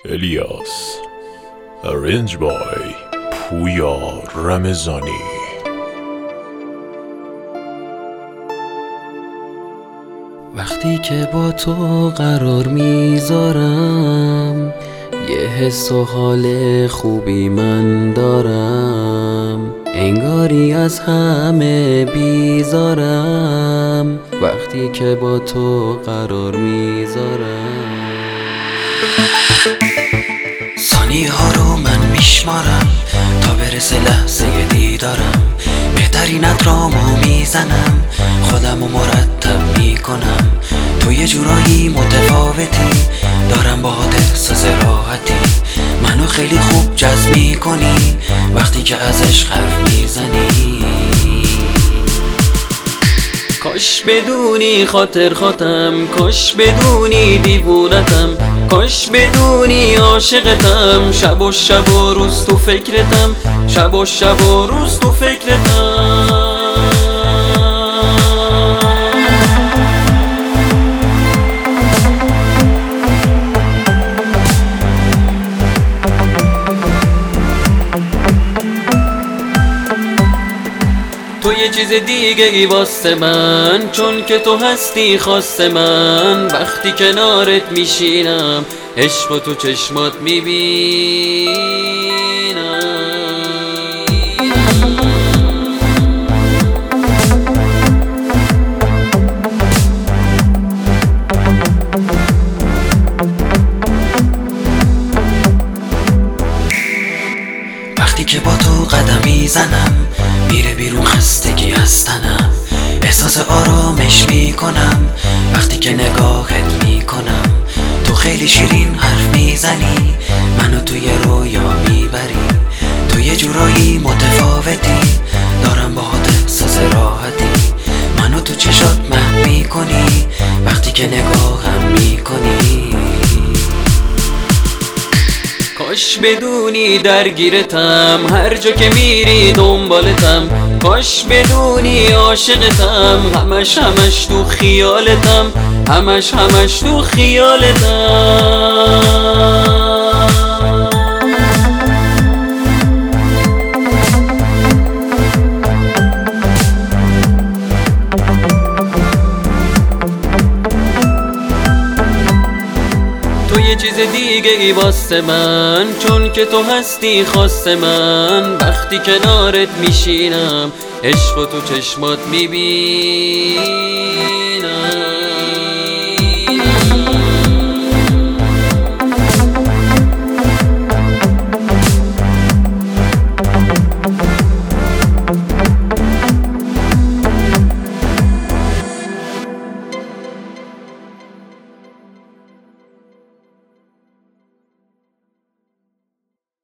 الیاس ارنج بای پویا رمضانی. وقتی که با تو قرار میذارم یه حس و حال خوبی من دارم، انگاری از همه بیزارم وقتی که با تو قرار میذارم. ثانیه ها رو من میشمارم تا برسه لحظه دیدارم، بهترینت رامو میزنم، خودمو مرتب میکنم، تو یه جورایی متفاوتی، دارم باهات احساس راحتی، منو خیلی خوب جذب میکنی وقتی که ازش حرف میزنی. کاش بدونی خاطر خاطم، کاش بدونی دیوونتم، کاش بدونی عاشقتم، شب و روز تو فکرتم، شب و روز تو فکرتم. تو یه چیز دیگه ای واسه من، چون که تو هستی خاص من، وقتی کنارت میشینم عشق تو چشمات میبینم. وقتی که با تو قدم میزنم میره بیرون خستگی از تنم، احساس آرامش میکنم وقتی که نگاهت میکنم، تو خیلی شیرین حرف میزنی، منو توی رویا میبری، تو یه جورایی متفاوتی، دارم باهات احساس راحتی، منو تو چشات محو میکنی وقتی که نگاهم میکنی. کاش بدونی درگیرتم، هر جا که میری دنبالتم، کاش بدونی عاشقتم، همش تو خیالتم، همش تو خیالتم. تو یه چیز دیگه ای واسه من، چون که تو هستی خاص من، وقتی کنارت میشینم عشق تو چشمات میبینم.